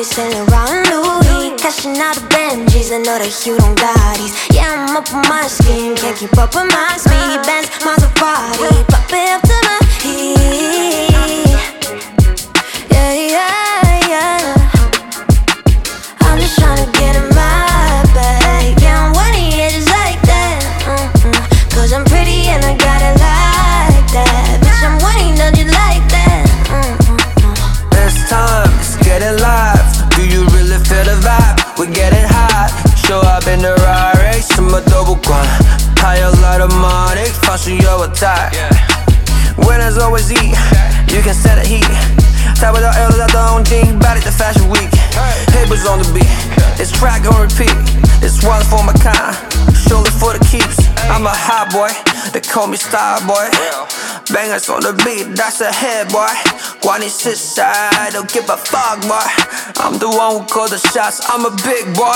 sailing around Louis, cashing out the Benjis. I know that you don't got these. Yeah, I'm up on my skin, can't keep up with my speed. Benz, Maserati, pop it up to my heat. Yeah, yeah, yeah. I'm just tryna get in my bag. Yeah, I'm winning it just like that. Cause I'm pretty and I got it like that. Bitch, I'm winning, don't you like that? It's time, let's get it live. Do you really feel the vibe? We get it hot. Show up in the Rari, 什么都不管，还有 lot of money， 放心有我在。Winners always eat, you can set the heat。猜不到 L 到东京 ，Body the fashion week。Papers on the beat, this track on repeat. This one's for my kind, surely for the keeps. I'm a hot boy, they call me star boy. Bangers on the beat, that's a hit boy. 管你是谁 don't give a fuck boy. I'm the one who call the shots, I'm a big boy.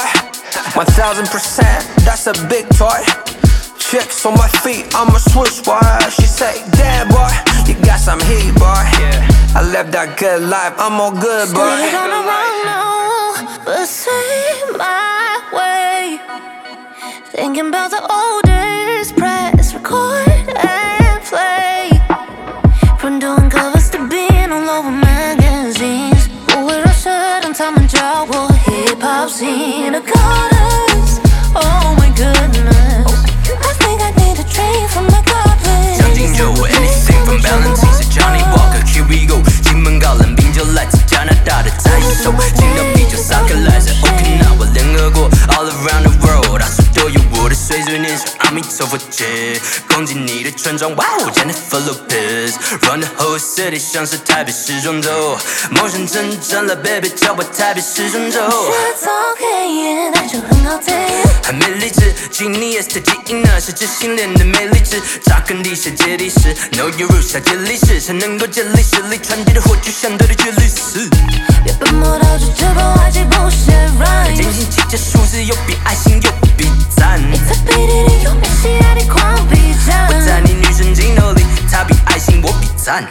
1000%, that's a big toy. Chicks on my feet, I'm a switch boy. She say, damn boy, you got some heat boy. I left that good life, I'm all good boy. Still on the wrong now, but say my way. Thinking about the old days, press record and play. From doing covers to being all over magazines. 오히려 사람 자고 hip-hop scene. The colors, oh my goodness. I think I need a drink from the carpet. 将进酒 anything from Valentine 是 Johnny Walker Here we go 金门高冷冰酒来自加拿大的菜手青岛啤酒 sake 来自 Okinawa 联合国 all around the world 到处都有我的岁岁年少阿弥陀佛节攻击你的村庄 wow Jennifer Lopez Run the whole city 像是台北时装周梦想成真了 baby 叫我台北时装周 It's okay 那就很好听还没理智基你 S 的基因呢是知性恋的魅力值扎根地下接地势 Know your roots 下接力时才能够建立实力传递的火炬相对的绝律是别本末倒置这本外记不写 rhyme 精心计较数字又比爱心又比赞你在背地里有没喜爱你狂比战我在你女神镜头里她比爱心我比赞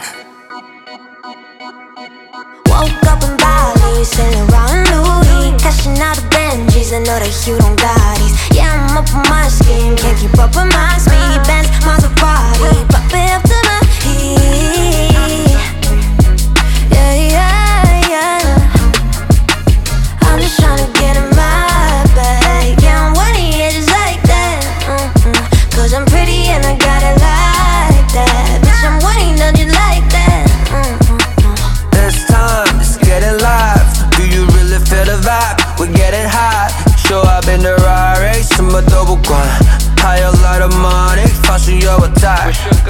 Woke up in Bali, sailing around Louis, cashing out the Benjis. I know that you don't got these. Yeah, I'm up on my skin, can't keep up with my speed. Benz, Maserati, pop it up to my heat. Yeah, yeah, yeah. I'm just tryna get in my bag. Yeah, I'm winning it just like that. Cause I'm pretty and I got it like that. Bitch, I'm winning, don't you like that? It's time, let's get it live. Do you really feel the vibe? We get it hot. Show up in the Rari, 什么都不管，还有 lot of money， 放心有我在。